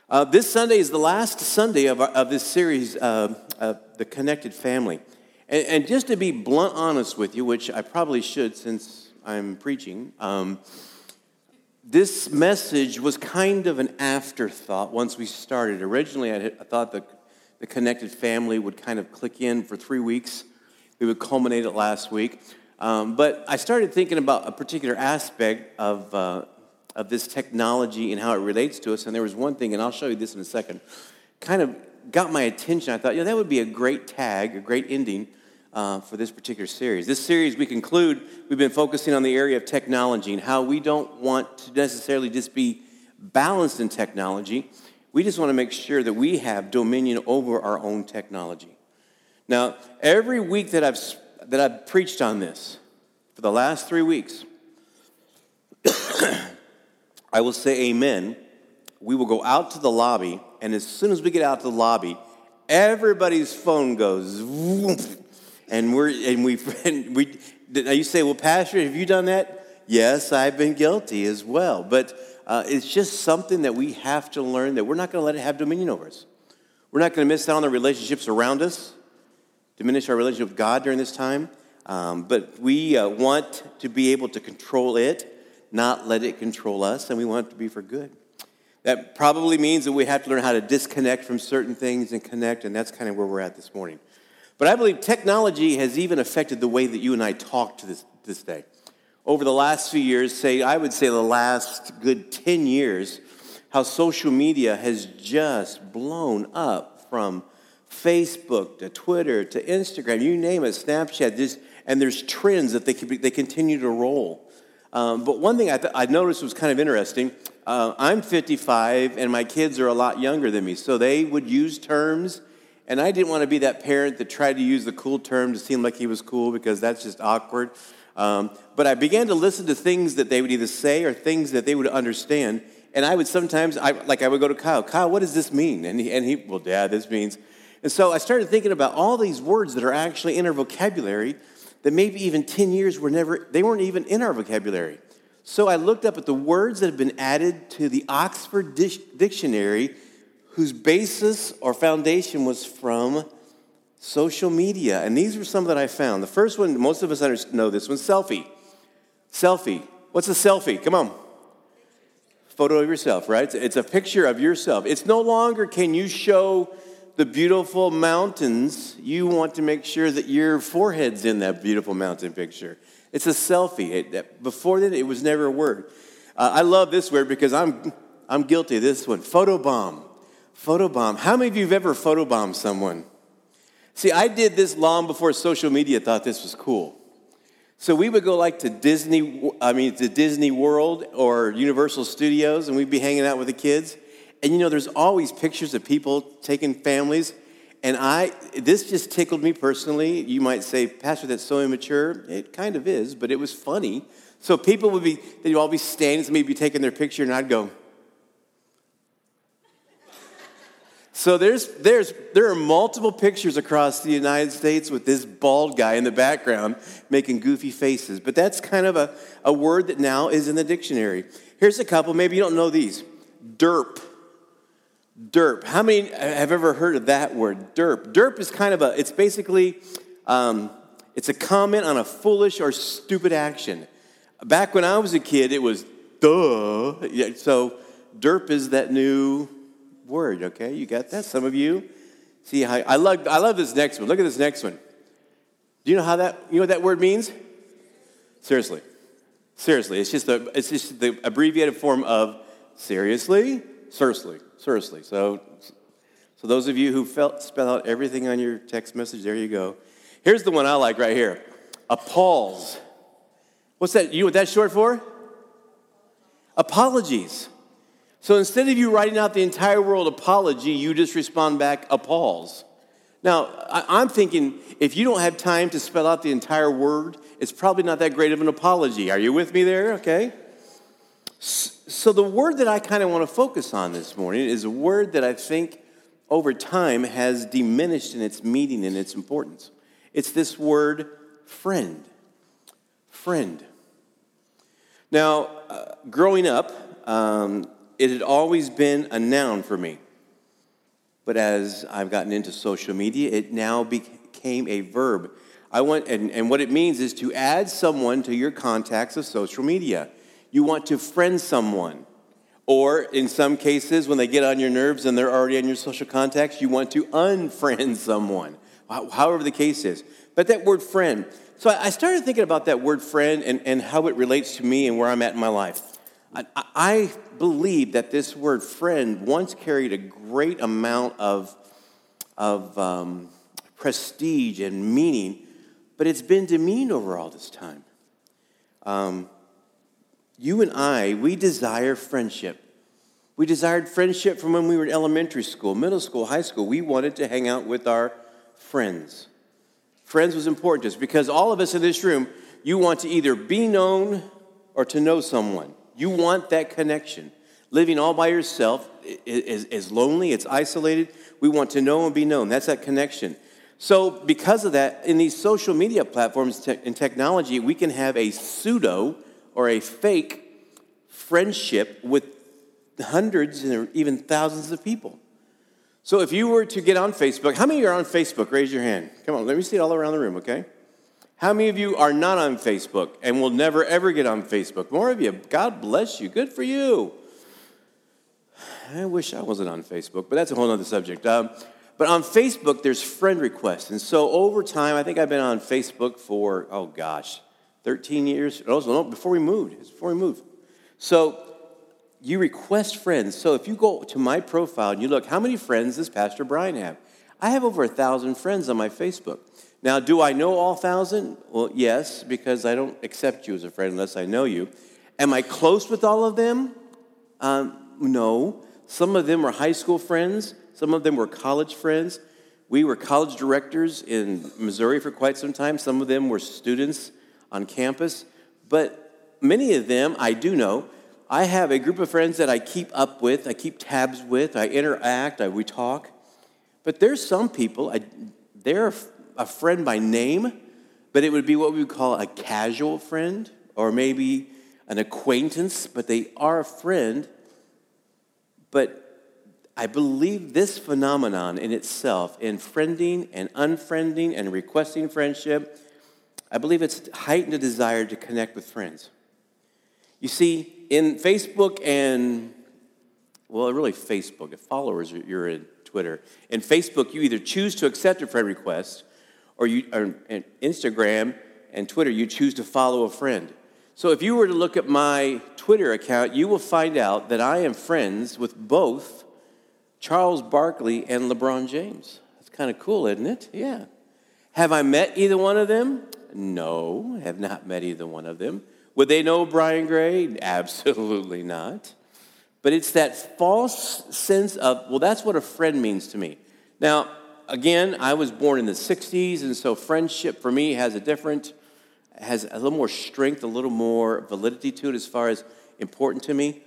This Sunday is the last Sunday of this series, The Connected Family. And just to be blunt honest with you, which I probably should since I'm preaching, this message was kind of an afterthought once we started. Originally, I thought the Connected Family would kind of click in for 3 weeks. We would culminate it last week. But I started thinking about a particular aspect of this technology and how it relates to us. And there was one thing, and I'll show you this in a second, kind of got my attention. I thought, that would be a great tag, a great ending for this particular series. This series we've been focusing on the area of technology and how we don't want to necessarily just be balanced in technology. We just want to make sure that we have dominion over our own technology. Now, every week that I've preached on this, for the last 3 weeks, I will say amen. We will go out to the lobby, and as soon as we get out to the lobby, everybody's phone goes, and you say, well, Pastor, have you done that? Yes, I've been guilty as well. But it's just something that we have to learn, that we're not going to let it have dominion over us. We're not going to miss out on the relationships around us, diminish our relationship with God during this time. But we want to be able to control it, not let it control us, and we want it to be for good. That probably means that we have to learn how to disconnect from certain things and connect, and that's kind of where we're at this morning. But I believe technology has even affected the way that you and I talk to this day. Over the last few years, I would say the last good 10 years, how social media has just blown up from Facebook to Twitter to Instagram, you name it, Snapchat, and there's trends that they continue to roll. But one thing I noticed was kind of interesting. I'm 55, and my kids are a lot younger than me, so they would use terms, and I didn't want to be that parent that tried to use the cool term to seem like he was cool, because that's just awkward. But I began to listen to things that they would either say or things that they would understand, and I would sometimes, I would go to Kyle, what does this mean? And he, well, Dad, this means... And so I started thinking about all these words that are actually in our vocabulary that maybe even 10 years they weren't even in our vocabulary. So I looked up at the words that have been added to the Oxford Dictionary, whose basis or foundation was from social media. And these were some that I found. The first one, most of us know this one, selfie. Selfie. What's a selfie? Come on. Photo of yourself, right? It's a picture of yourself. It's no longer can you show the beautiful mountains. You want to make sure that your forehead's in that beautiful mountain picture. It's a selfie. Before that, it was never a word. I love this word because I'm guilty of this one. Photobomb. Photobomb. How many of you have ever photobombed someone? See, I did this long before social media thought this was cool. So we would go to Disney World or Universal Studios, and we'd be hanging out with the kids. And there's always pictures of people taking families. And this just tickled me personally. You might say, Pastor, that's so immature. It kind of is, but it was funny. So people they'd all be standing, somebody would be taking their picture, and I'd go. So there are multiple pictures across the United States with this bald guy in the background making goofy faces. But that's kind of a word that now is in the dictionary. Here's a couple. Maybe you don't know these. Derp. Derp. How many have ever heard of that word? Derp. Derp is kind of it's basically, it's a comment on a foolish or stupid action. Back when I was a kid, it was duh. Yeah, so derp is that new word, okay? You got that? Some of you? See, I love this next one. Look at this next one. Do you know what that word means? Seriously. Seriously. It's just the abbreviated form of seriously. So those of you who spell out everything on your text message, there you go. Here's the one I like right here. Appalls. What's that? You know what that's short for? Apologies. So instead of you writing out the entire word apology, you just respond back, appalls. Now, I'm thinking, if you don't have time to spell out the entire word, it's probably not that great of an apology. Are you with me there? Okay. So the word that I kind of want to focus on this morning is a word that I think over time has diminished in its meaning and its importance. It's this word, friend. Friend. Now, growing up, it had always been a noun for me. But as I've gotten into social media, it now became a verb. And what it means is to add someone to your contacts of social media. You want to friend someone. Or in some cases, when they get on your nerves and they're already on your social contacts, you want to unfriend someone. However the case is. But that word friend. So I started thinking about that word friend and how it relates to me and where I'm at in my life. I believe that this word friend once carried a great amount of prestige and meaning, but it's been demeaned over all this time. You and I, we desire friendship. We desired friendship from when we were in elementary school, middle school, high school. We wanted to hang out with our friends. Friends was important to us because all of us in this room, you want to either be known or to know someone. You want that connection. Living all by yourself is lonely, it's isolated. We want to know and be known. That's that connection. So because of that, in these social media platforms and technology, we can have a pseudo or a fake friendship with hundreds and even thousands of people. So if you were to get on Facebook, how many are on Facebook? Raise your hand. Come on, let me see it all around the room, okay? How many of you are not on Facebook and will never, ever get on Facebook? More of you. God bless you. Good for you. I wish I wasn't on Facebook, but that's a whole other subject. But on Facebook, there's friend requests. And so over time, I think I've been on Facebook for, 13 years. No, before we moved. It's before we moved. So you request friends. So if you go to my profile and you look, how many friends does Pastor Brian have? I have over 1,000 friends on my Facebook. Now, do I know all 1,000? Well, yes, because I don't accept you as a friend unless I know you. Am I close with all of them? No. Some of them were high school friends. Some of them were college friends. We were college directors in Missouri for quite some time. Some of them were students on campus. But many of them I do know. I have a group of friends that I keep up with, I keep tabs with, I interact, we talk. But there's some people, they're a friend by name, but it would be what we would call a casual friend or maybe an acquaintance, but they are a friend. But I believe this phenomenon in itself, in friending and unfriending and requesting friendship, I believe it's heightened a desire to connect with friends. You see, in Facebook and, really Facebook, if followers, you're in Twitter. In Facebook, you either choose to accept a friend request or in Instagram and Twitter, you choose to follow a friend. So if you were to look at my Twitter account, you will find out that I am friends with both Charles Barkley and LeBron James. That's kind of cool, isn't it? Yeah. Have I met either one of them? No, I have not met either one of them. Would they know Brian Gray? Absolutely not. But it's that false sense of, that's what a friend means to me. Now, again, I was born in the 60s, and so friendship for me has a little more strength, a little more validity to it as far as important to me.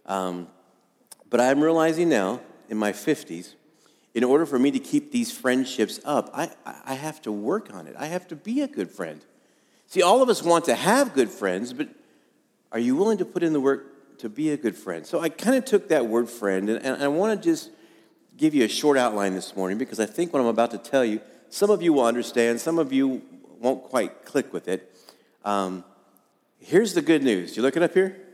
But I'm realizing now, in my 50s, in order for me to keep these friendships up, I have to work on it. I have to be a good friend. See, all of us want to have good friends, but are you willing to put in the work to be a good friend? So I kind of took that word friend, and I want to just give you a short outline this morning because I think what I'm about to tell you, some of you will understand, some of you won't quite click with it. Here's the good news. You looking up here?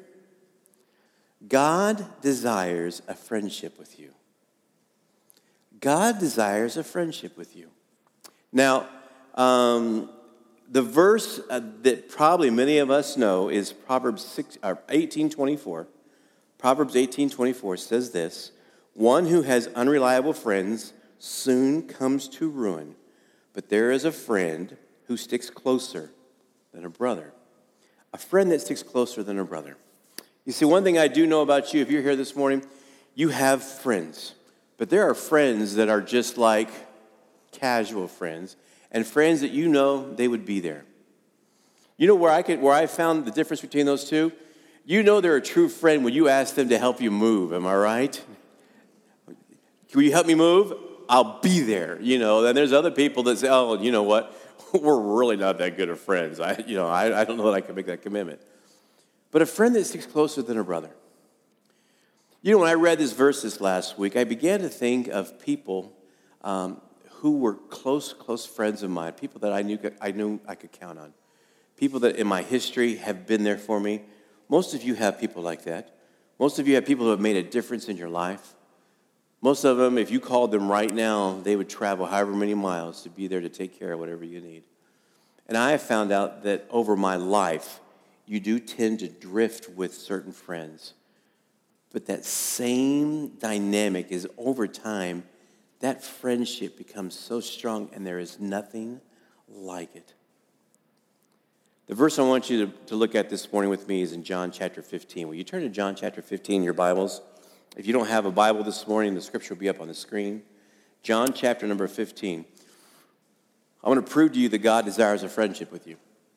God desires a friendship with you. God desires a friendship with you. Now, the verse that probably many of us know is Proverbs 18:24. Proverbs 18:24 says this: "One who has unreliable friends soon comes to ruin, but there is a friend who sticks closer than a brother." A friend that sticks closer than a brother. You see, one thing I do know about you, if you're here this morning, you have friends. But there are friends that are just like casual friends, and friends that you know they would be there. You know where I found the difference between those two? You know they're a true friend when you ask them to help you move, am I right? Will you help me move? I'll be there, And there's other people that say, oh, you know what? We're really not that good of friends. I don't know that I can make that commitment. But a friend that sticks closer than a brother. You know, when I read this verse this last week, I began to think of people who were close friends of mine, people that I knew I could count on, people that in my history have been there for me. Most of you have people like that. Most of you have people who have made a difference in your life. Most of them, if you called them right now, they would travel however many miles to be there to take care of whatever you need. And I have found out that over my life, you do tend to drift with certain friends. But that same dynamic is over time, that friendship becomes so strong, and there is nothing like it. The verse I want you to look at this morning with me is in John chapter 15. Will you turn to John chapter 15 in your Bibles? If you don't have a Bible this morning, the scripture will be up on the screen. John chapter number 15. I want to prove to you that God desires a friendship with you.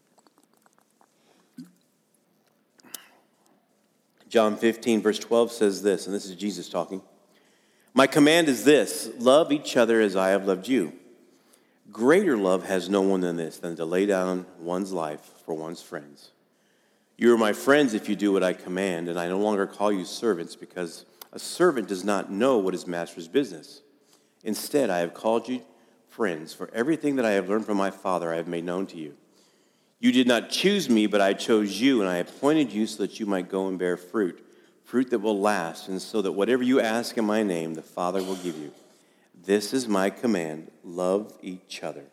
John 15, verse 12 says this, and this is Jesus talking. My command is this, love each other as I have loved you. Greater love has no one than this, than to lay down one's life for one's friends. You are my friends if you do what I command, and I no longer call you servants, because a servant does not know what his master's business. Instead, I have called you friends, for everything that I have learned from my Father I have made known to you. You did not choose me, but I chose you, and I appointed you so that you might go and bear fruit that will last, and so that whatever you ask in my name, the Father will give you. This is my command, love each other.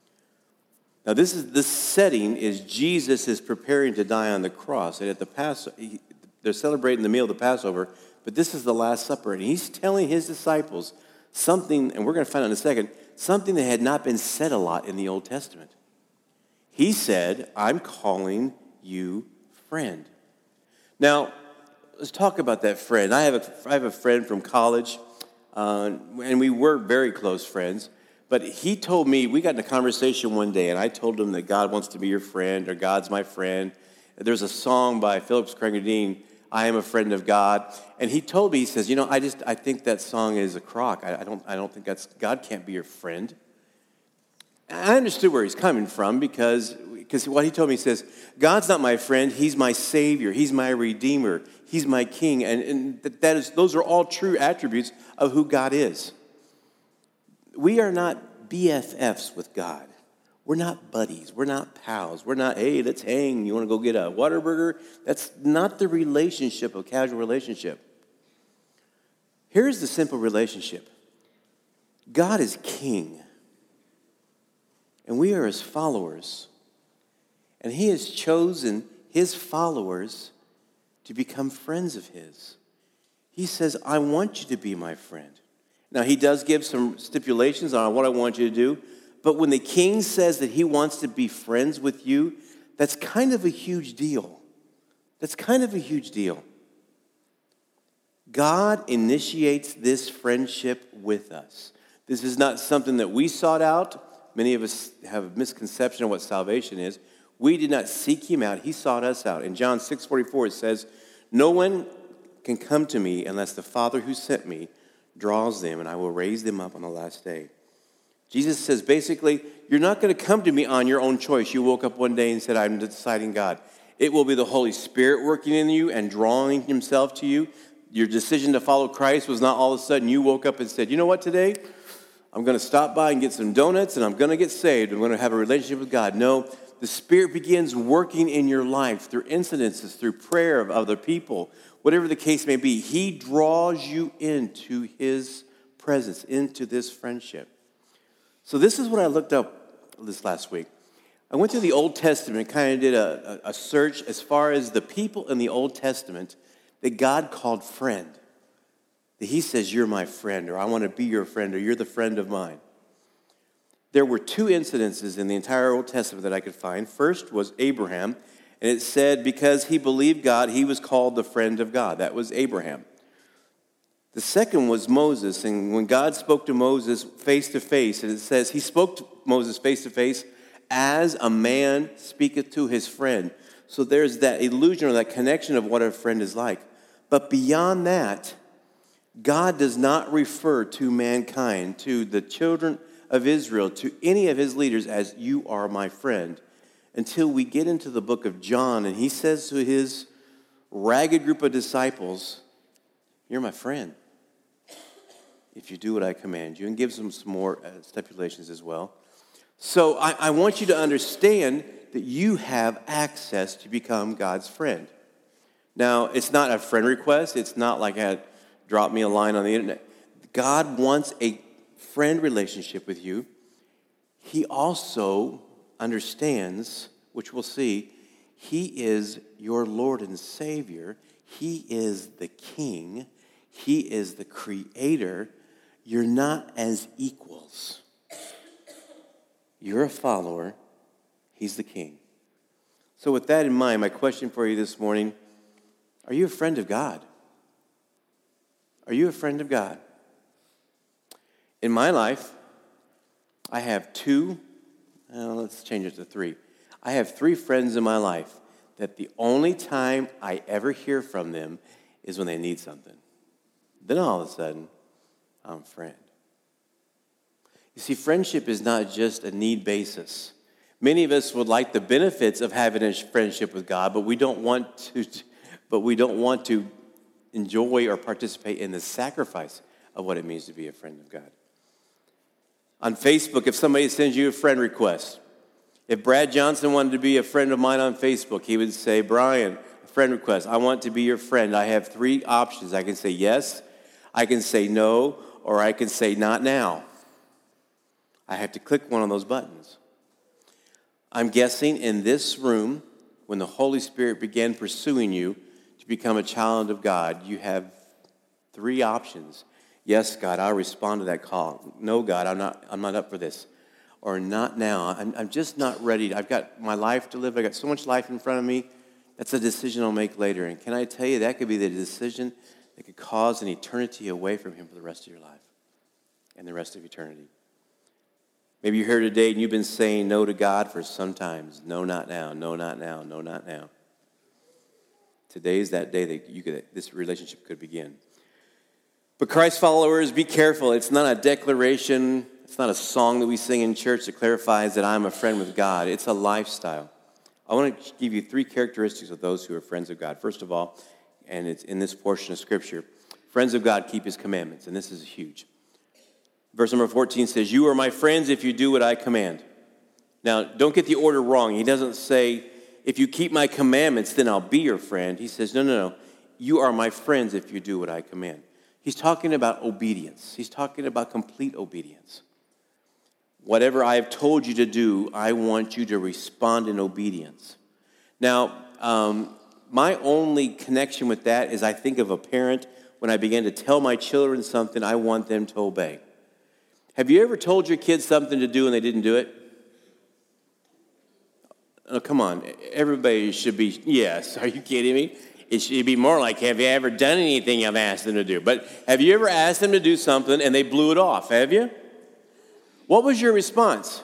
Now this setting is Jesus is preparing to die on the cross, and at the they're celebrating the meal of the Passover, but this is the Last Supper, and he's telling his disciples something, and we're going to find out in a second, something that had not been said a lot in the Old Testament. He said, I'm calling you friend. Now, let's talk about that friend. I have a friend from college, and we were very close friends. But he told me, we got in a conversation one day, and I told him that God wants to be your friend, or God's my friend. There's a song by Phillips Craigerdine, I am a friend of God. And he told me, he says, I think that song is a crock. I don't think God can't be your friend. I understood where he's coming from because what he told me, he says, God's not my friend, he's my Savior, he's my Redeemer, he's my King, and those are all true attributes of who God is. We are not BFFs with God. We're not buddies, we're not pals, we're not, hey, let's hang, you want to go get a Whataburger? That's not the relationship, a casual relationship. Here's the simple relationship. God is King. And we are his followers. And he has chosen his followers to become friends of his. He says, I want you to be my friend. Now, he does give some stipulations on what I want you to do. But when the king says that he wants to be friends with you, that's kind of a huge deal. That's kind of a huge deal. God initiates this friendship with us. This is not something that we sought out. Many of us have a misconception of what salvation is. We did not seek him out. He sought us out. In John 6:44, it says, no one can come to me unless the Father who sent me draws them, and I will raise them up on the last day. Jesus says, basically, you're not going to come to me on your own choice. You woke up one day and said, I'm deciding God. It will be the Holy Spirit working in you and drawing himself to you. Your decision to follow Christ was not all of a sudden you woke up and said, you know what, today? I'm going to stop by and get some donuts, and I'm going to get saved. I'm going to have a relationship with God. No, the Spirit begins working in your life through incidences, through prayer of other people, whatever the case may be. He draws you into his presence, into this friendship. So this is what I looked up this last week. I went through the Old Testament, kind of did a search as far as the people in the Old Testament that God called friend. That he says, you're my friend, or I want to be your friend, or you're the friend of mine. There were two incidences in the entire Old Testament that I could find. First was Abraham, and it said because he believed God, he was called the friend of God. That was Abraham. The second was Moses, and when God spoke to Moses face to face, and it says he spoke to Moses face to face as a man speaketh to his friend. So there's that illusion or that connection of what a friend is like. But beyond that, God does not refer to mankind, to the children of Israel, to any of his leaders as you are my friend, until we get into the book of John, and he says to his ragged group of disciples, You're my friend if you do what I command you. And gives them some more stipulations as well. So I want you to understand that you have access to become God's friend. Now, it's not a friend request. It's not like drop me a line on the internet. God wants a friend relationship with you. He also understands, which we'll see, He is your Lord and Savior. He is the King. He is the Creator. You're not as equals. You're a follower. He's the King. So with that in mind, my question for you this morning, are you a friend of God? Are you a friend of God? In my life, I have let's change it to three. I have 3 friends in my life that the only time I ever hear from them is when they need something. Then all of a sudden, I'm a friend. You see, friendship is not just a need basis. Many of us would like the benefits of having a friendship with God, but we don't want to enjoy or participate in the sacrifice of what it means to be a friend of God. On Facebook, if somebody sends you a friend request, if Brad Johnson wanted to be a friend of mine on Facebook, he would say, Brian, a friend request, I want to be your friend. I have 3 options. I can say yes, I can say no, or I can say not now. I have to click one of those buttons. I'm guessing in this room, when the Holy Spirit began pursuing you to become a child of God, you have 3 options. Yes, God, I'll respond to that call. No, God, I'm not up for this. Or not now. I'm just not ready. I've got my life to live. I've got so much life in front of me. That's a decision I'll make later. And can I tell you, that could be the decision that could cause an eternity away from Him for the rest of your life and the rest of eternity. Maybe you're here today and you've been saying no to God for some time. No, not now. No, not now. No, not now. Today is that day that this relationship could begin. But Christ followers, be careful. It's not a declaration. It's not a song that we sing in church that clarifies that I'm a friend with God. It's a lifestyle. I want to give you 3 characteristics of those who are friends of God. First of all, and it's in this portion of Scripture, friends of God keep His commandments, and this is huge. Verse number 14 says, you are my friends if you do what I command. Now, don't get the order wrong. He doesn't say, if you keep my commandments, then I'll be your friend. He says, no. You are my friends if you do what I command. He's talking about obedience. He's talking about complete obedience. Whatever I have told you to do, I want you to respond in obedience. Now, my only connection with that is I think of a parent when I begin to tell my children something, I want them to obey. Have you ever told your kids something to do and they didn't do it? Oh, come on. Everybody should be, yes. Are you kidding me? It should be more like, have you ever done anything I've asked them to do? But have you ever asked them to do something and they blew it off? Have you? What was your response?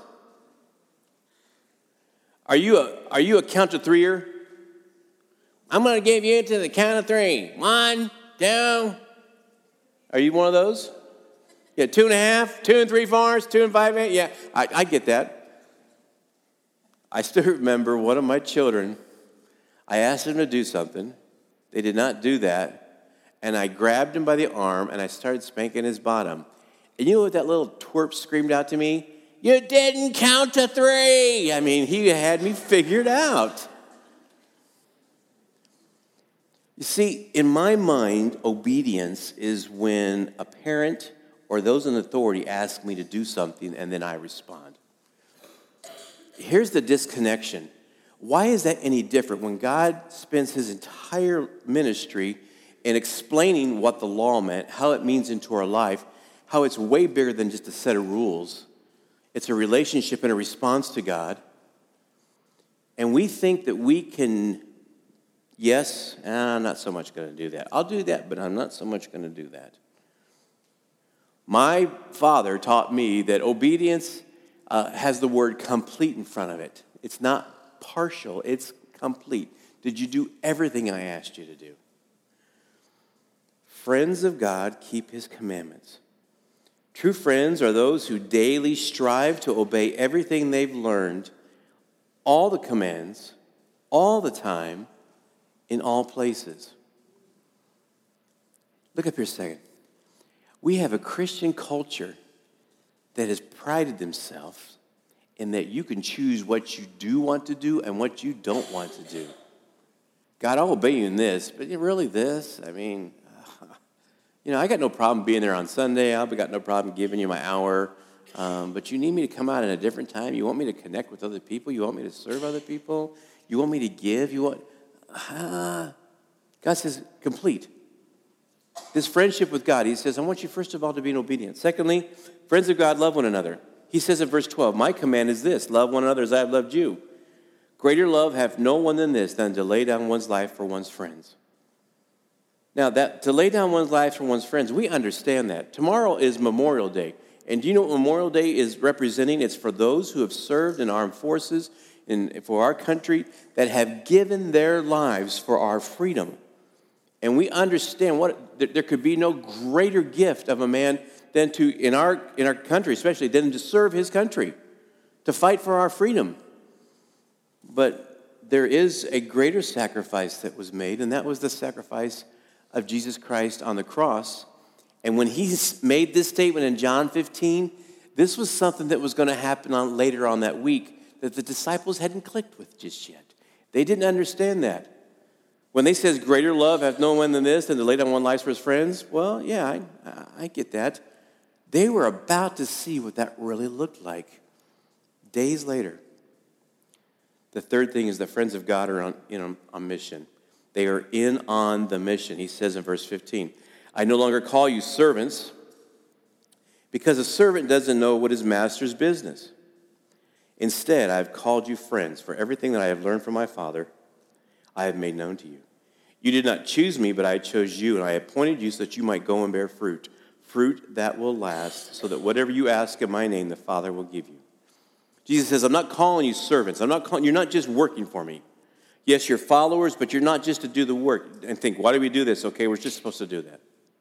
Are you a count to 3-er? I'm going to give you to the count of 3. 1, 2. Are you one of those? Yeah, 2.5, 2 3/4, 2 5/8. Yeah, I get that. I still remember one of my children. I asked him to do something. They did not do that. And I grabbed him by the arm and I started spanking his bottom. And you know what that little twerp screamed out to me? You didn't count to 3. I mean, he had me figured out. You see, in my mind, obedience is when a parent or those in authority ask me to do something and then I respond. Here's the disconnection. Why is that any different when God spends His entire ministry in explaining what the law meant, how it means into our life, how it's way bigger than just a set of rules? It's a relationship and a response to God. And we think that we can, yes, I'm not so much going to do that. I'll do that, but I'm not so much going to do that. My father taught me that obedience has the word complete in front of it. It's not partial, it's complete. Did you do everything I asked you to do? Friends of God keep His commandments. True friends are those who daily strive to obey everything they've learned, all the commands, all the time, in all places. Look up here a second. We have a Christian culture that has prided themselves in that you can choose what you do want to do and what you don't want to do. God, I'll obey you in this, but really this? I mean, I got no problem being there on Sunday. I've got no problem giving you my hour. But you need me to come out at a different time. You want me to connect with other people. You want me to serve other people. You want me to give. God says, complete. This friendship with God, he says, I want you first of all to be obedient. Secondly, friends of God, love one another. He says in verse 12, my command is this, love one another as I have loved you. Greater love hath no one than this, than to lay down one's life for one's friends. Now, that to lay down one's life for one's friends, we understand that. Tomorrow is Memorial Day. And do you know what Memorial Day is representing? It's for those who have served in armed forces for our country that have given their lives for our freedom. And we understand there could be no greater gift of a man than to, in our country especially, than to serve his country, to fight for our freedom. But there is a greater sacrifice that was made, and that was the sacrifice of Jesus Christ on the cross. And when he made this statement in John 15, this was something that was going to happen later on that week that the disciples hadn't clicked with just yet. They didn't understand that. When they says greater love hath no one than this, than to lay down one life for his friends, well, yeah, I get that. They were about to see what that really looked like days later. The third thing is the friends of God are on mission. They are in on the mission. He says in verse 15, I no longer call you servants, because a servant doesn't know what his master's business. Instead, I have called you friends, for everything that I have learned from my Father, I have made known to you. You did not choose me, but I chose you, and I appointed you so that you might go and bear fruit, fruit that will last, so that whatever you ask in my name, the Father will give you. Jesus says, I'm not calling you servants. You're not just working for me. Yes, you're followers, but you're not just to do the work and think, why do we do this? Okay, we're just supposed to do that.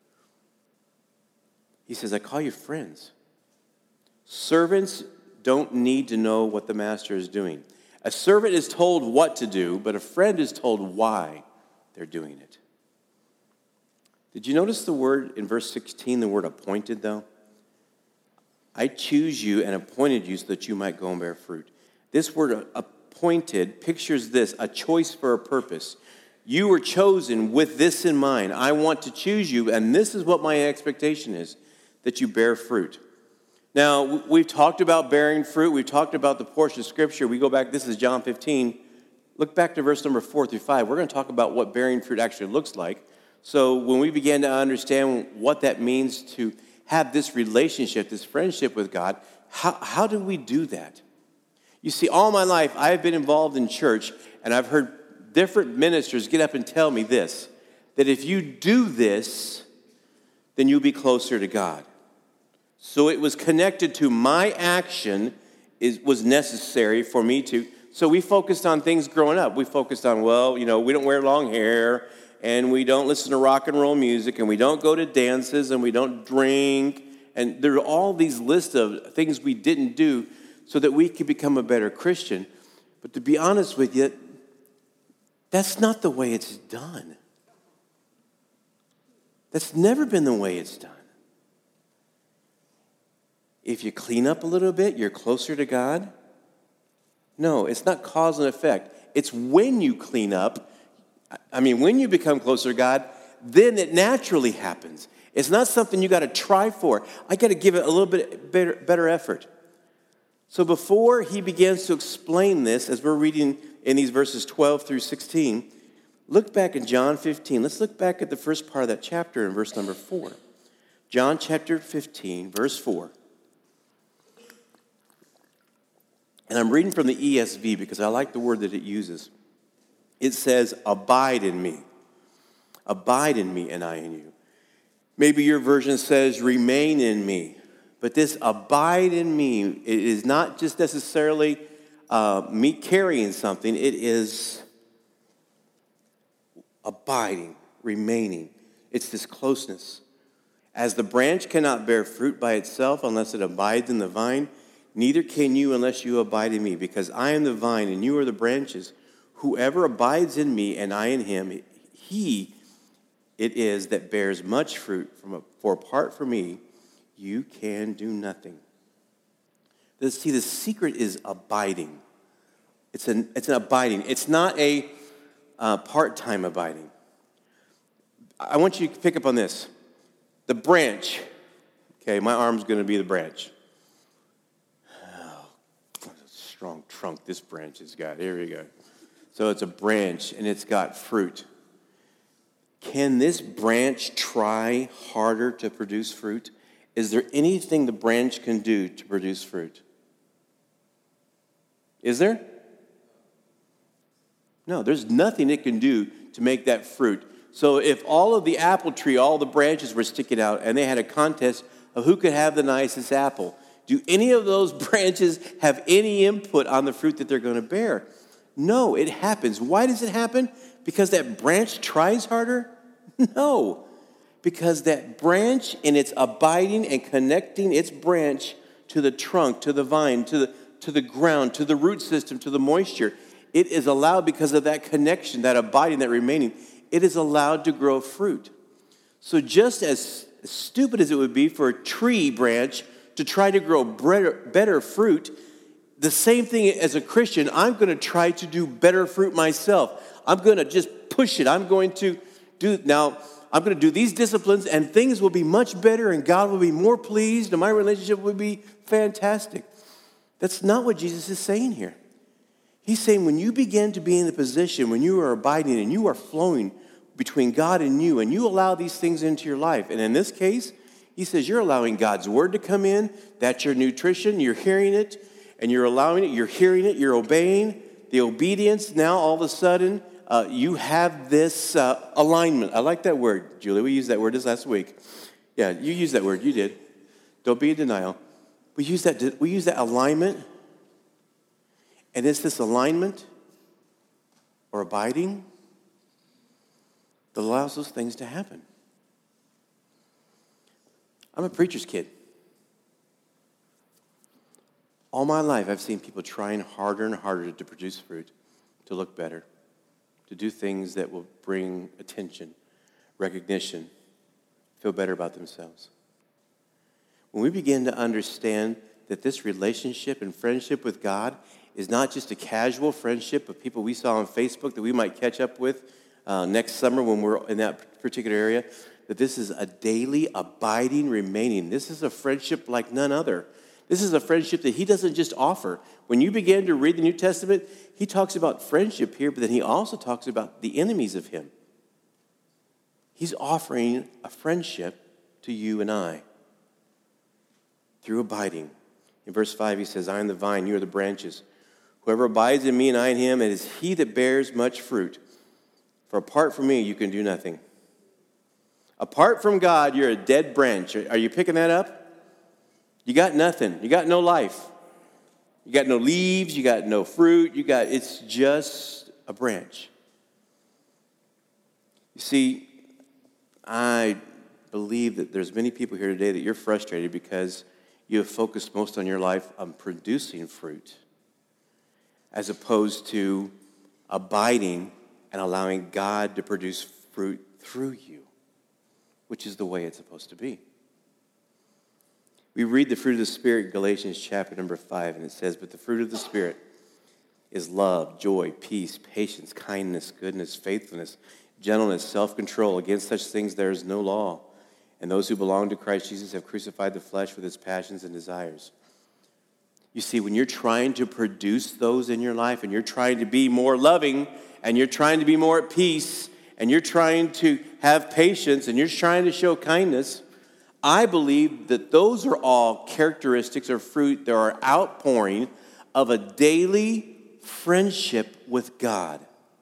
He says, I call you friends. Servants don't need to know what the master is doing. A servant is told what to do, but a friend is told why they're doing it. Did you notice the word in verse 16, the word appointed, though? I choose you and appointed you so that you might go and bear fruit. This word appointed pictures this, a choice for a purpose. You were chosen with this in mind. I want to choose you, and this is what my expectation is, that you bear fruit. Now, we've talked about bearing fruit. We've talked about the portion of Scripture. We go back, this is John 15. Look back to verse number 4 through 5. We're going to talk about what bearing fruit actually looks like. So when we began to understand what that means to have this relationship, this friendship with God, how do we do that? You see, all my life, I've been involved in church, and I've heard different ministers get up and tell me this, that if you do this, then you'll be closer to God. So it was connected to my action was necessary for me to. So we focused on things growing up. We focused on, we don't wear long hair, and we don't listen to rock and roll music, and we don't go to dances, and we don't drink. And there are all these lists of things we didn't do so that we could become a better Christian. But to be honest with you, that's not the way it's done. That's never been the way it's done. If you clean up a little bit, you're closer to God. No, it's not cause and effect. It's when you clean up, when you become closer to God, then it naturally happens. It's not something you got to try for. I got to give it a little bit better effort. So before he begins to explain this, as we're reading in these verses 12 through 16, look back in John 15. Let's look back at the first part of that chapter in verse number 4. John chapter 15, verse 4. And I'm reading from the ESV because I like the word that it uses. It says, abide in me. Abide in me and I in you. Maybe your version says, remain in me. But this abide in me, it is not just necessarily me carrying something. It is abiding, remaining. It's this closeness. As the branch cannot bear fruit by itself unless it abides in the vine, neither can you unless you abide in me, because I am the vine and you are the branches. Whoever abides in me and I in him, he it is that bears much fruit, for apart from me, you can do nothing. See, the secret is abiding. It's an abiding. It's not a part-time abiding. I want you to pick up on this. The branch. Okay, my arm's going to be the branch. Oh, what a strong trunk this branch has got. Here we go. So it's a branch, and it's got fruit. Can this branch try harder to produce fruit? Is there anything the branch can do to produce fruit? Is there? No, there's nothing it can do to make that fruit. So if all of the apple tree, all the branches were sticking out, and they had a contest of who could have the nicest apple, do any of those branches have any input on the fruit that they're going to bear? No, it happens. Why does it happen? Because that branch tries harder? No. Because that branch, in its abiding and connecting its branch to the trunk, to the vine, to the ground, to the root system, to the moisture, it is allowed, because of that connection, that abiding, that remaining, it is allowed to grow fruit. So just as stupid as it would be for a tree branch to try to grow better fruit, the same thing as a Christian, I'm going to try to do better fruit myself. I'm going to just push it. I'm going to do these disciplines, and things will be much better, and God will be more pleased, and my relationship will be fantastic. That's not what Jesus is saying here. He's saying when you begin to be in the position, when you are abiding and you are flowing between God and you allow these things into your life, and in this case, he says you're allowing God's word to come in. That's your nutrition. You're hearing it, and you're allowing it. You're hearing it. You're obeying. The obedience, now all of a sudden, you have this alignment. I like that word, Julie. We used that word this last week. Yeah, you used that word. You did. Don't be in denial. We use that alignment. And it's this alignment or abiding that allows those things to happen. I'm a preacher's kid. All my life, I've seen people trying harder and harder to produce fruit, to look better, to do things that will bring attention, recognition, feel better about themselves. When we begin to understand that this relationship and friendship with God is not just a casual friendship of people we saw on Facebook that we might catch up with next summer when we're in that particular area, that this is a daily, abiding, remaining. This is a friendship like none other. This is a friendship that he doesn't just offer. When you begin to read the New Testament, he talks about friendship here, but then he also talks about the enemies of him. He's offering a friendship to you and I through abiding. In verse 5, he says, I am the vine, you are the branches. Whoever abides in me and I in him, it is he that bears much fruit. For apart from me, you can do nothing. Apart from God, you're a dead branch. Are you picking that up? You got nothing. You got no life. You got no leaves. You got no fruit. It's just a branch. You see, I believe that there's many people here today that you're frustrated because you have focused most on your life on producing fruit as opposed to abiding and allowing God to produce fruit through you, which is the way it's supposed to be. We read the fruit of the Spirit in Galatians chapter number 5, and it says, but the fruit of the Spirit is love, joy, peace, patience, kindness, goodness, faithfulness, gentleness, self-control. Against such things there is no law. And those who belong to Christ Jesus have crucified the flesh with its passions and desires. You see, when you're trying to produce those in your life, and you're trying to be more loving, and you're trying to be more at peace, and you're trying to have patience, and you're trying to show kindness, I believe that those are all characteristics or fruit that are outpouring of a daily friendship with God.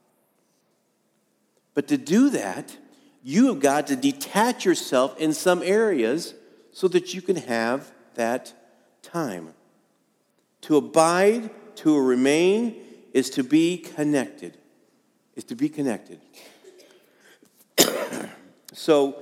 But to do that, you have got to detach yourself in some areas so that you can have that time. To abide, to remain, is to be connected. Is to be connected. So,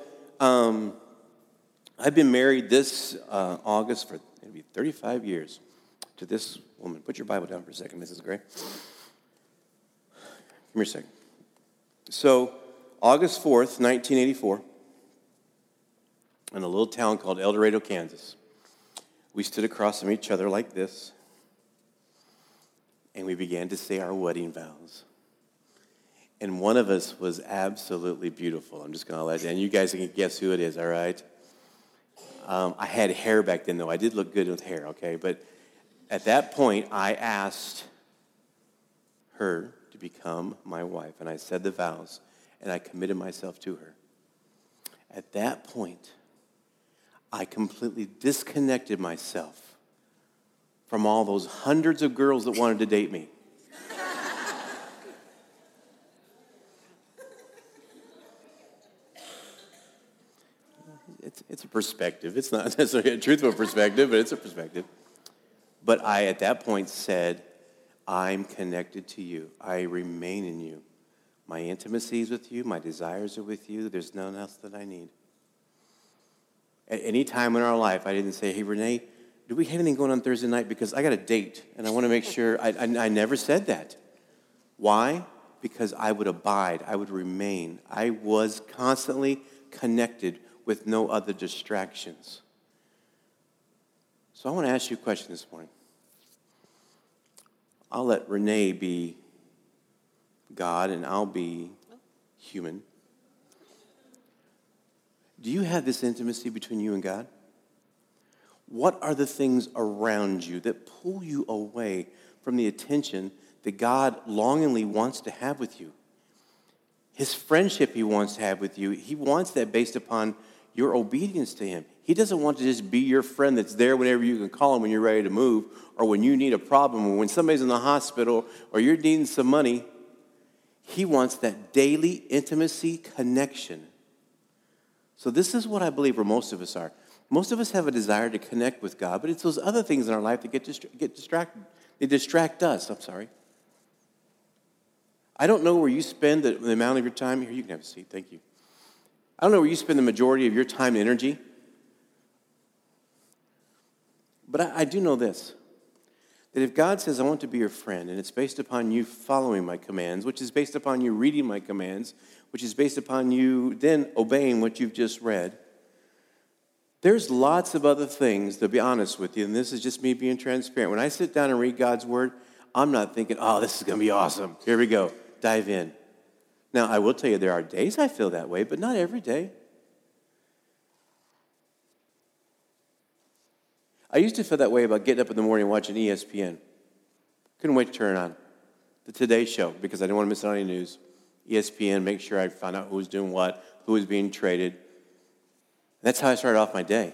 I've been married this August for maybe 35 years to this woman. Put your Bible down for a second, Mrs. Gray. Give me a second. So, August 4th, 1984, in a little town called El Dorado, Kansas, we stood across from each other like this, and we began to say our wedding vows. And one of us was absolutely beautiful. I'm just going to let you, and you guys can guess who it is, all right? I had hair back then, though. I did look good with hair, okay? But at that point, I asked her to become my wife, and I said the vows, and I committed myself to her. At that point, I completely disconnected myself from all those hundreds of girls that wanted to date me. It's a perspective. It's not necessarily a truthful perspective, but it's a perspective. But I, at that point, said, I'm connected to you. I remain in you. My intimacy is with you. My desires are with you. There's none else that I need. At any time in our life, I didn't say, hey, Renee, do we have anything going on Thursday night? Because I got a date, and I want to make sure. I never said that. Why? Because I would abide. I would remain. I was constantly connected with no other distractions. So I want to ask you a question this morning. I'll let Renee be God, and I'll be human. Do you have this intimacy between you and God? What are the things around you that pull you away from the attention that God longingly wants to have with you? His friendship he wants to have with you, he wants that based upon your obedience to him. He doesn't want to just be your friend that's there whenever you can call him when you're ready to move, or when you need a problem, or when somebody's in the hospital, or you're needing some money. He wants that daily intimacy connection. So this is what I believe where most of us are. Most of us have a desire to connect with God, but it's those other things in our life that get distracted. They distract us. I don't know where you spend the amount of your time. Here, you can have a seat. Thank you. I don't know where you spend the majority of your time and energy. But I do know this, that if God says, I want to be your friend, and it's based upon you following my commands, which is based upon you reading my commands, which is based upon you then obeying what you've just read, there's lots of other things, to be honest with you, and this is just me being transparent. When I sit down and read God's word, I'm not thinking, oh, this is going to be awesome. Here we go. Dive in. Now, I will tell you there are days I feel that way, but not every day. I used to feel that way about getting up in the morning and watching ESPN. Couldn't wait to turn it on. The Today Show, because I didn't want to miss out on any news. ESPN, make sure I found out who was doing what, who was being traded. That's how I started off my day.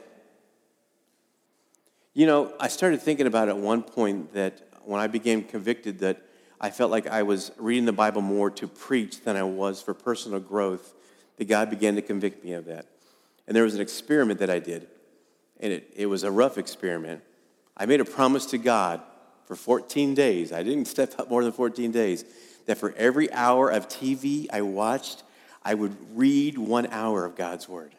You know, I started thinking about at one point that when I became convicted that I felt like I was reading the Bible more to preach than I was for personal growth, that God began to convict me of that. And there was an experiment that I did, and it was a rough experiment. I made a promise to God for 14 days. I didn't step up more than 14 days, that for every hour of TV I watched, I would read 1 hour of God's Word.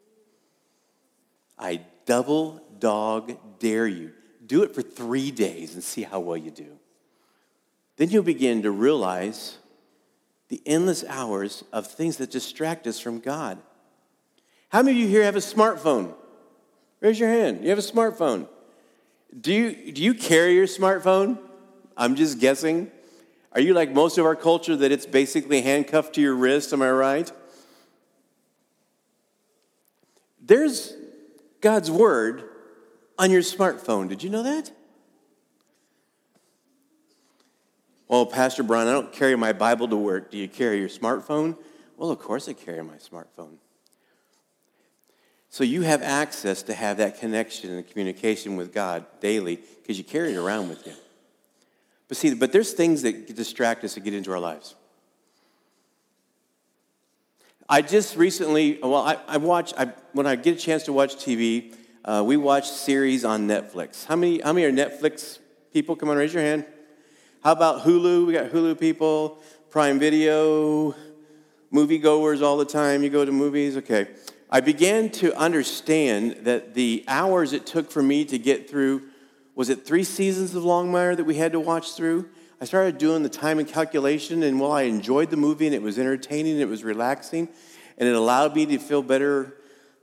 I double dog dare you. Do it for 3 days and see how well you do. Then you'll begin to realize the endless hours of things that distract us from God. How many of you here have a smartphone? Raise your hand. You have a smartphone. Do you carry your smartphone? I'm just guessing. Are you like most of our culture that it's basically handcuffed to your wrist? Am I right? There's God's Word on your smartphone. Did you know that? Well, Pastor Brian, I don't carry my Bible to work. Do you carry your smartphone? Well, of course I carry my smartphone. So you have access to have that connection and communication with God daily because you carry it around with you. But there's things that distract us and get into our lives. I just recently, when I get a chance to watch TV, we watch series on Netflix. How many are Netflix people? Come on, raise your hand. How about Hulu? We got Hulu people, Prime Video, moviegoers all the time. You go to movies? Okay. I began to understand that the hours it took for me to get through, was it 3 seasons of Longmire that we had to watch through? I started doing the time and calculation, and while I enjoyed the movie and it was entertaining and it was relaxing and it allowed me to feel better,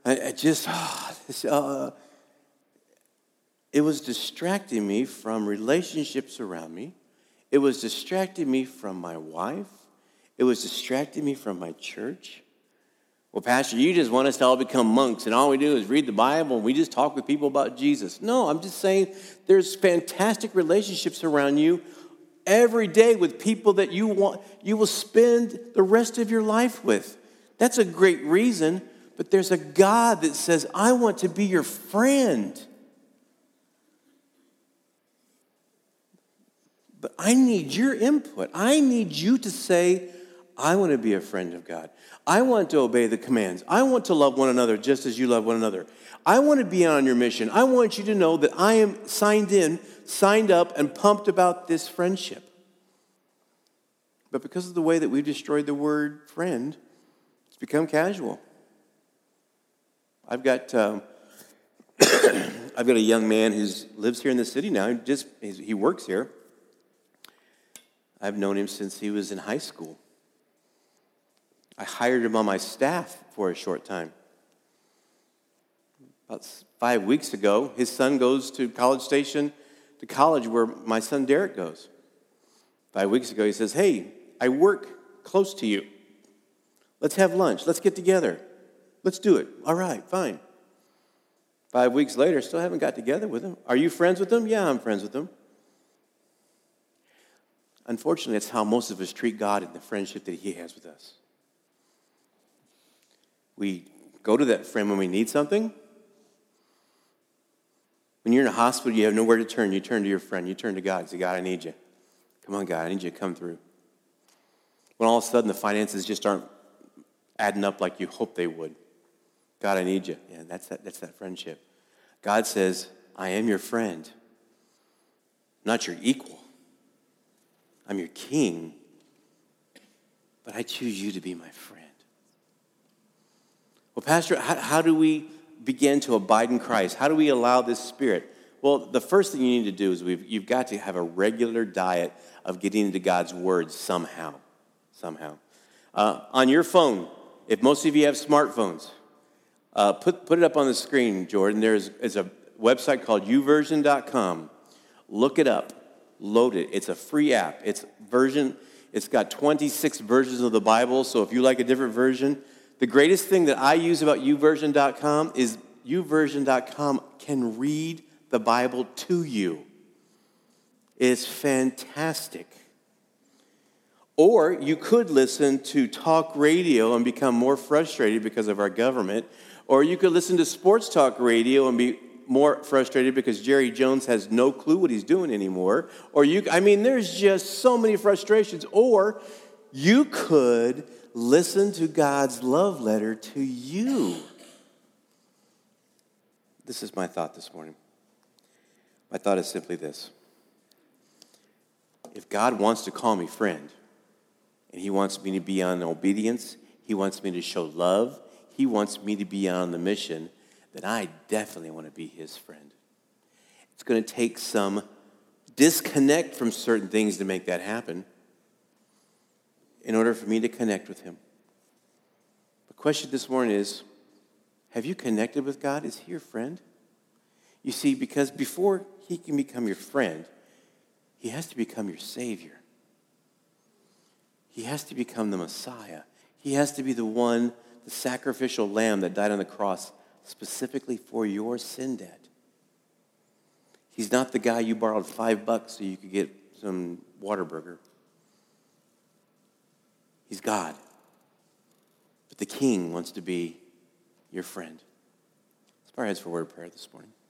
it was distracting me from relationships around me. It was distracting me from my wife. It was distracting me from my church. Well, Pastor, you just want us to all become monks, and all we do is read the Bible, and we just talk with people about Jesus. No, I'm just saying there's fantastic relationships around you every day with people that you will spend the rest of your life with. That's a great reason, but there's a God that says, I want to be your friend. But I need your input. I need you to say, I want to be a friend of God. I want to obey the commands. I want to love one another just as you love one another. I want to be on your mission. I want you to know that I am signed up, and pumped about this friendship. But because of the way that we've destroyed the word friend, it's become casual. I've got a young man who lives here in the city now. He works here. I've known him since he was in high school. I hired him on my staff for a short time. About 5 weeks ago, his son goes to College Station, to college where my son Derek goes. 5 weeks ago, he says, hey, I work close to you. Let's have lunch. Let's get together. Let's do it. All right, fine. 5 weeks later, still haven't got together with him. Are you friends with him? Yeah, I'm friends with him. Unfortunately, that's how most of us treat God in the friendship that he has with us. We go to that friend when we need something. When you're in a hospital, you have nowhere to turn. You turn to your friend. You turn to God and say, God, I need you. Come on, God, I need you to come through. When all of a sudden the finances just aren't adding up like you hope they would. God, I need you. Yeah, that's that friendship. God says, I am your friend, not your equal. I'm your king, but I choose you to be my friend. Well, Pastor, how do we begin to abide in Christ? How do we allow this Spirit? Well, the first thing you need to do is you've got to have a regular diet of getting into God's Word somehow. On your phone, if most of you have smartphones, put it up on the screen, Jordan. There's a website called YouVersion.com. Look it up. Load it. It's a free app. It's got 26 versions of the Bible, so if you like a different version, the greatest thing that I use about YouVersion.com is YouVersion.com can read the Bible to you. It's fantastic. Or you could listen to talk radio and become more frustrated because of our government. Or you could listen to sports talk radio and be more frustrated because Jerry Jones has no clue what he's doing anymore. There's just so many frustrations. Or you could listen to God's love letter to you. This is my thought this morning. My thought is simply this. If God wants to call me friend, and he wants me to be on obedience, he wants me to show love, he wants me to be on the mission, then I definitely want to be his friend. It's going to take some disconnect from certain things to make that happen in order for me to connect with him. The question this morning is, have you connected with God? Is he your friend? You see, because before he can become your friend, he has to become your Savior. He has to become the Messiah. He has to be the one, the sacrificial lamb that died on the cross specifically for your sin debt. He's not the guy you borrowed $5 so you could get some Whataburger. He's God. But the King wants to be your friend. Let's bow our heads for a word of prayer this morning.